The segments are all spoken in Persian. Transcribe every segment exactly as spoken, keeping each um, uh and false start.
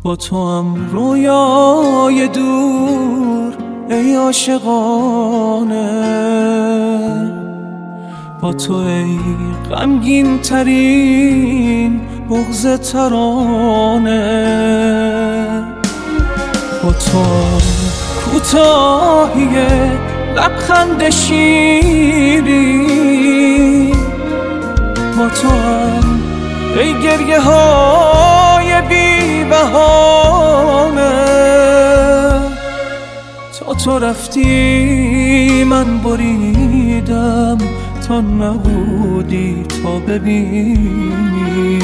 با تو هم رویای دور ای عاشقانه، با تو ای غمگین ترین بغض ترانه، با تو کوتاهی لبخند شیرین، با تو هم ای گریه های بی بهانه. تا تو رفتی من بریدم، تا نبودی تا ببینی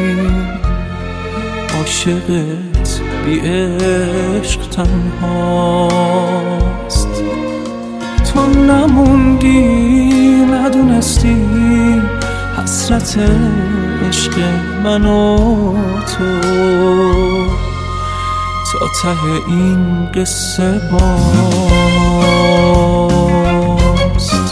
عاشقت بی عشق تنهاست. تو نموندی ندونستی حسرت عشق من و تو تا ته این قصه باست.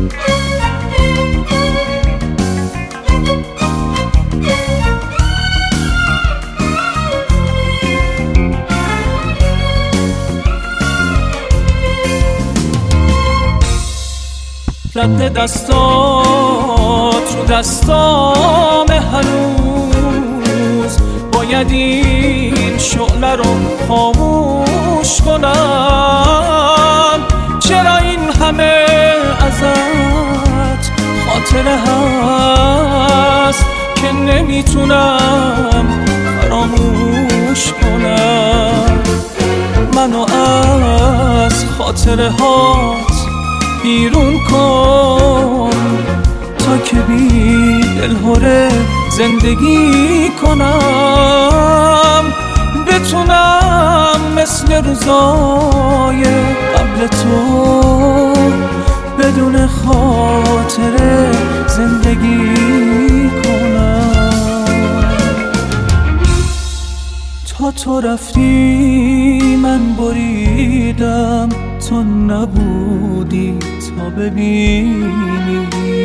رد دستات رو دستام هنوز، باید این شعله رو خاموش کنم. چرا این همه ازت خاطره هست که نمیتونم فراموش کنم. منو از خاطره هات بیرون کن تا که بی دلهره زندگی کنم. بتونم مثل روزای قبل تو بدون خاطره زندگی کنم. تا تو رفتی من بریدم، تو نبودی تا ببینی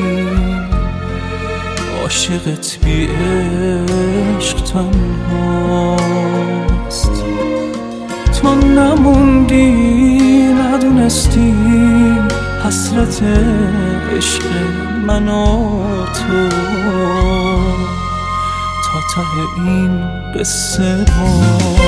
عاشقت بی عشق تنهاست. تو نموندی ندونستی حسرت عشق من و تو تا ته این قصه باست.